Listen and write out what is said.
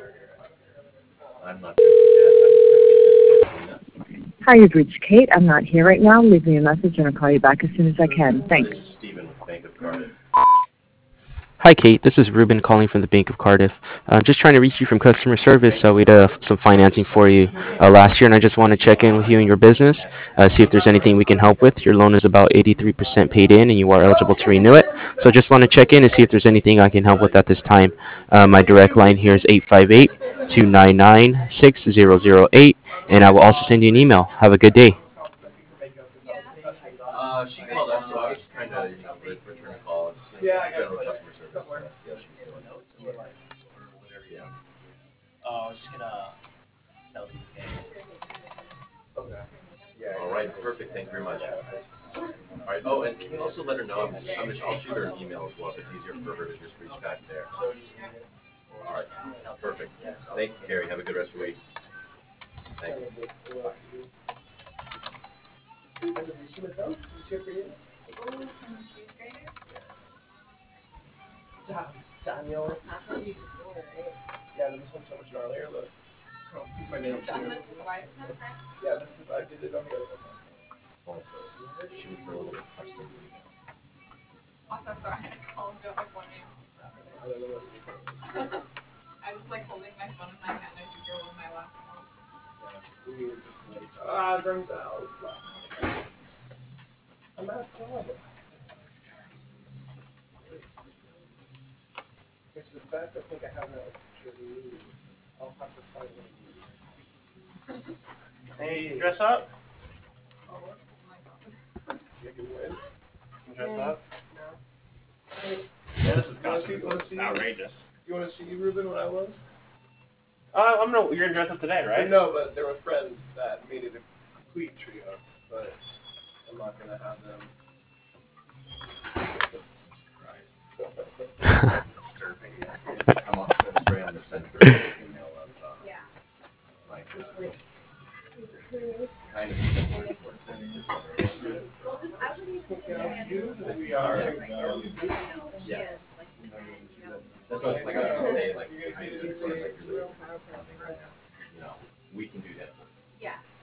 I'm not going to do that. I'm just going to be sensitive. Hi, you've reached Kate. I'm not here right now. Leave me a message and I'll call you back as soon as I can. This Thanks. is Stephen with Bank of Cardiff. Hi, Kate. This is Ruben calling from the Bank of Cardiff. Just trying to reach you from customer service. We did some financing for you last year, and I just want to check in with you and your business, see if there's anything we can help with. Your loan is about 83% paid in, and you are eligible to renew it. So just want to check in and see if there's anything I can help with at this time. My direct line here is 858-299-6008, and I will also send you an email. Have a good day. She called us, so I was trying to, return a call. It's general customer service. Yeah, she's doing it. Yeah. All right, perfect. Thank you very much. All right. Oh, and can you also let her know? I'll shoot her an email as well if it's easier for her to just reach back there. All right. Perfect. Thank you, Carrie. Have a good rest of your week. Thank you. Daniel. Yeah, this one's so much gnarlier. Look. My name too. Yeah, this is I did it on the other one. Also, shoot her a little custom email. Also, sorry, I called you like one name. I don't know what it is. I was like holding my phone in my hand. I think you're one of my last calls. Yeah, we were just like, turns out. I'm not telling it. It's the best. I think I have a picture of you. I'll have to find it. Hey, dress up? Oh, my God. You can win. Dress up? No. Yeah, this is outrageous. You want to see Ruben when I was? You're gonna dress up today, right? No, but there were friends that made it a complete trio, but I'm not gonna have them. Disturbing. I'm also gonna spray on the center email of like kind of similar to what's in we are. Yes. That's what like I was gonna say, like kind of as far as like your something right now. We can do that. Yeah.